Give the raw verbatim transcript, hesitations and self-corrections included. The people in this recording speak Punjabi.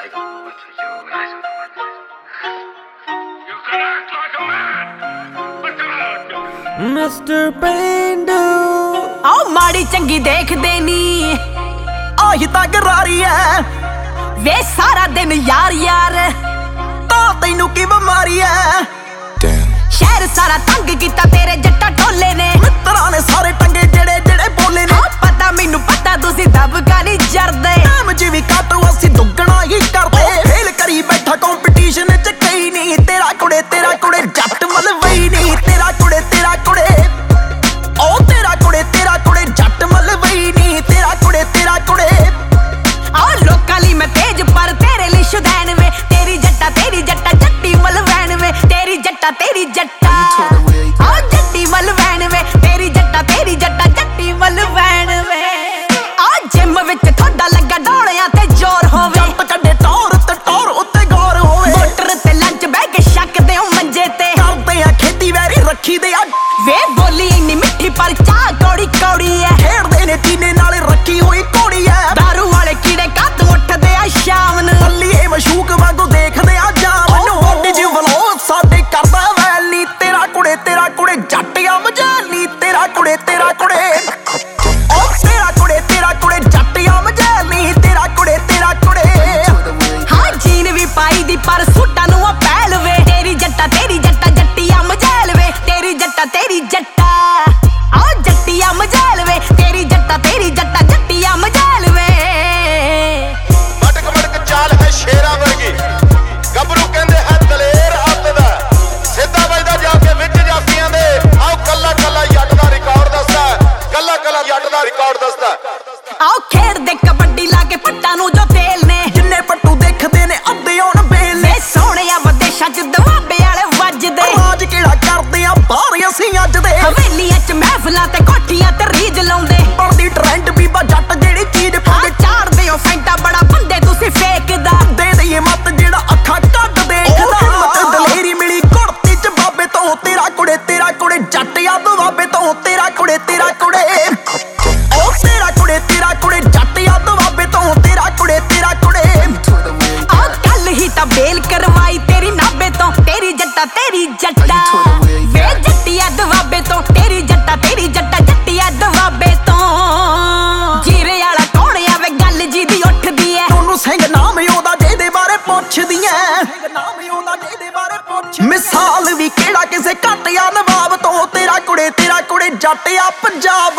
like what to you guys want. You can act like a man, but don't hurt me. Mister ਪੇਂਡੂ ਆਓ ਮਾੜੀ ਚੰਗੀ ਦੇਖਦੇ ਨੀ ਆਹੀ ਤਾਂ ਗਰਾਰੀ ਐ ਵੇ ਸਾਰਾ ਦਿਨ ਯਾਰ ਯਾਰ ਤਾਂ ਤੈਨੂੰ ਕੀ ਬਿਮਾਰੀ ਐ ਸ਼ਹਿਰ ਸਾਰਾ ਤੰਗ ਕੀਤਾ ਤੇਰੇ ਜੱਟਾ ਢੋਲੇ ਨੇ ਮਿੱਤਰਾਂ ਨੇ ਸਾਰੇ ਟੰਗੇ ਜਿਹੜੇ ਜਿਹੜੇ ਬੋਲੇ ਨੇ ਆ ਪਤਾ ਮੈਨੂੰ ਪਤਾ ਤੁਸੀਂ ਦਬਕਾ ਨਹੀਂ ਜਰਦੇ ਟਾਈਮ ਚ ਵੀ ਘੱਟ ਅਸੀਂ ਦੁੱਗਣਾ ਹੀ ਕਰਦੇ ਫੇਲ ਕਰੀ ਬੈਠਾ ਕੰਪੀਟੀਸ਼ਨ ਚ ਕਈ ਨਹੀਂ ਤੇਰਾ ਕੁੜੇ ਤੇਰਾ ਕੁੜੇ ਜੱਟ ਮਲਵਈ ਨਹੀਂ ਤੇਰਾ ਕੁੜੇ ਤੇਰਾ ਕੁੜੇ ਓ ਤੇਰਾ ਕੁੜੇ ਤੇਰਾ ਕੁੜੇ ਜੱਟ ਮਲਵਈ ਨਹੀਂ ਤੇਰਾ ਕੁੜੇ ਤੇਰਾ ਕੁੜੇ ਆ ਲੋਕਾਂ ਲਈ ਮੈਂ ਤੇਜ ਪਰ ਤੇਰੇ ਲਈ ਸ਼ੁਦੈਨ ਵੇ ਤੇਰੀ ਜੱਟਾ ਤੇਰੀ ਜੱਟਾ ਜੱਟੀ ਮਲਵੈਣ ਵੇ ਤੇਰੀ ਜੱਟਾ ਤੇਰੀ ਜੱਟਾ ਆ ਜੱਟੀ ਮਲਵੈਣ ਵੇ ਤੇਰੀ ਜੱਟਾ ਤੇਰੀ ਜੱਟਾ ਜੱਟੀ ਮਲਵੈਣ ਵੇ ਆ ਜਿਮ ਵਿੱਚ ਤੁਹਾਡਾ ਲੱਗਾ ਡੋਲਿਆਂ ਤੇ ਜ਼ੋਰ ਹੋਵੇ ਜੰਪ ਕੱਢੇ ਟੌਰ ਤੇ ਟੌਰ ਉੱਤੇ ਗੌਰ ਹੋਵੇ ਮੋਟਰ ਤੇ ਲੰਚ ਬਹਿ ਕੇ ਛੱਕਦੇ ਹੋ ਮੰਜੇ ਤੇ ਕਰਦੇ ਆ ਖੇਤੀ ਵੈਰੀ ਰੱਖੀ ਦੇ ਆ ਵੇ ਬੋਲੀ ਇੰਨੀ ਮਿੱਠੀ ਪਰ ਚਾਹ ਕੌੜੀ ਕੌੜੀ ਐ ਖੇਡਦੇ ਨੇ ਟੀਨੇ ਨਾਲੇ ਰੱਖੀ ਹੋਈ ਘੋੜੀ ਐ ਦਾਰੂ ਵਾਲੇ ਕੀੜੇ ਕੱਤ ਉੱਠਦੇ ਆ ਸ਼ਾਮ ਨੂੰ ਬੱਲੀਏ ਮਸ਼ੂਕ ਵਾਂਗੂ ਦੇਖਦੇ ਆ ਜਾਮ ਨੂੰ ਵੱਡੀ ਜੀ ਵਲੋ ਸਾਡੇ ਕਰਦਾ ਵੈਲ ਨੀ ਤੇਰਾ ਕੁੜੇ ਤੇਰਾ ਕੁੜੇ ਜੱਟਿਆ ਮਜਾਲ ਨੀ ਤੇਰਾ ਕੁੜੇ ਤੇਰਾ ਕੁੜੇ ਓ ਤੇਰਾ ਕੁੜੇ ਤੇਰਾ ਕੁੜੇ ਜੱਟਿਆ ਮਜਾਲ ਨੀ ਤੇਰਾ ਕੁੜੇ ਤੇਰਾ ਕੁੜੇ ਹਾਂ ਜੀਨ ਵੀ ਪਾਈ ਦੀ ਪਰ ਸੂਟਾਂ ਨੂੰ ਆ ਪਹਿਲ ਵੇ ਤੇਰੀ ਜੱਟਾ ਤੇਰੀ ਜੱਟਾ ਜੱਟੀਆ ਮਜਾਲ ਵੇ ਤੇਰੀ ਜੱਟਾ ਤੇਰੀ ਜੱਟਾ ਆ ਜੱਟੀਆ ਮਜਾਲ ਵੇ ਤੇਰੀ ਜੱਟਾ ਤੇਰੀ ਜੱਟਾ ਜੱਟੀਆ ਮਜਾਲ ਵੇ ਮਟਕ ਮਟਕ ਚਾਲ ਹੈ ਸ਼ੇਰਾਂ ਵਰਗੀ ਗੱਭਰੂ ਕਹਿੰਦੇ ਹੈ ਦਲੇਰ ਅੱਤ ਦਾ ਸਿੱਧਾ ਵੱਜਦਾ ਜਾ ਕੇ ਵਿੱਚ ਜਾਫੀਆਂ ਦੇ ਆਓ ਕੱਲਾ ਕੱਲਾ ਜੱਟ ਦਾ ਰਿਕਾਰਡ ਦੱਸਦਾ ਕੱਲਾ ਕੱਲਾ ਜੱਟ ਦਾ ਰਿਕਾਰਡ ਦੱਸਦਾ ਆਓ ਖੇਡਦੇ ਕਬੱਡੀ ਲਾ ਕੇ ਪੱਟਾਂ ਨੂੰ ਜੋ ਤੇਲ ਨੇ ਜਿੰਨੇ ਪੱਟੂ ਦੇਖਦੇ ਨੇ ਅੱਧੇ ਆਉਣ ਬੇਲ ਵੇ ਸੋਹਣਿਆ ਵਿਦੇਸ਼ਾਂ ਚ ਦਵਾਬੇ ਵਾਲੇ ਵੱਜਦੇ ਰਾਜ ਕਿਹੜਾ ਕਰਦੇ ਆ ਬਾਹਰ ਅਸੀਂ ਅੱਜ ਦੇ ਹਵੇਲੀਆਂ ਚ ਮਹਿਫਲਾਂ ਤੇ ਕੋਠੀਆਂ ਤੇ ਰੀਜ ਲਾਉਂਦੇ ਬਣਦੀ ਟ੍ਰੈਂਡ ਬੀਬਾ ਜੱਟ ਜਿਹੜੀ ਚੀਜ਼ ਹਾਂ ਪਾਉਂਦੇ ਚਾੜਦੇ ਹੋ ਫੈਂਟਾ ਬੜਾ ਬੰਦੇ ਤੁਸੀਂ ਫੇਕਦਾ ਦੇ ਦਈਏ ਮੱਤ ਜਿਹੜਾ ਅੱਖਾਂ ਕੱਢ ਦੇਖਦਾ ਹਿੰਮਤ ਦਲੇਰੀ ਮਿਲੀ ਕੁੜਤੀ ਚ ਬਾਬੇ ਤੋਂ ਤੇਰਾ ਕੁੜੇ ਤੇਰਾ ਕੁੜੇ ਜੱਟ ਯਾਦ ਬਾਬੇ ਤੋਂ ਤੇਰਾ ਕੁੜੇ ਤੇਰਾ ਕੁੜੇ ਓ ਤੇਰਾ ਕੁੜੇ ਤੇਰਾ ਕੁੜੇ ਜੱਟ ਯਾਦ ਬਾਬੇ ਤੋਂ ਤੇਰਾ ਕੁੜੇ ਤੇਰਾ ਕੁੜੇ ਆ ਕੱਲ ਹੀ ਤਾਂ ਬੇਲ ਕਰਵਾਈ ਤੇਰੀ ਨਾਬੇ ਤੋਂ ਤੇਰੀ ਜੱਟਾ ਤੇਰੀ ਜੱਟਾ ਵੇ ਜੱਟੀਆ ਦਵਾਬੇ ਤੋਂ ਤੇਰੀ ਜੱਟਾ ਤੇਰੀ ਜੱਟਾ ਜੱਟੀਆ ਦਵਾਬੇ ਤੋਂ ਜੀਰੇ ਵਾਲਾ ਕੌਣ ਆ ਵੇ ਗੱਲ ਜੀ ਦੀ ਉੱਠਦੀ ਐ ਉਹਨੂੰ ਸਿੰਘ ਨਾਮ ਉਹਦਾ ਜਿਹਦੇ ਬਾਰੇ ਪੁੱਛਦੀ ਐ ਨਾਮ ਉਹਦਾ ਜਿਹਦੇ ਬਾਰੇ ਪੁੱਛ ਮਿਸਾਲ ਵੀ ਕਿਹੜਾ ਕਿਸੇ ਘੱਟ ਆ ਨਵਾਬ ਤੋਂ ਤੇਰਾ ਕੁੜੇ ਤੇਰਾ ਕੁੜੇ ਜੱਟ ਆ ਪੰਜਾਬ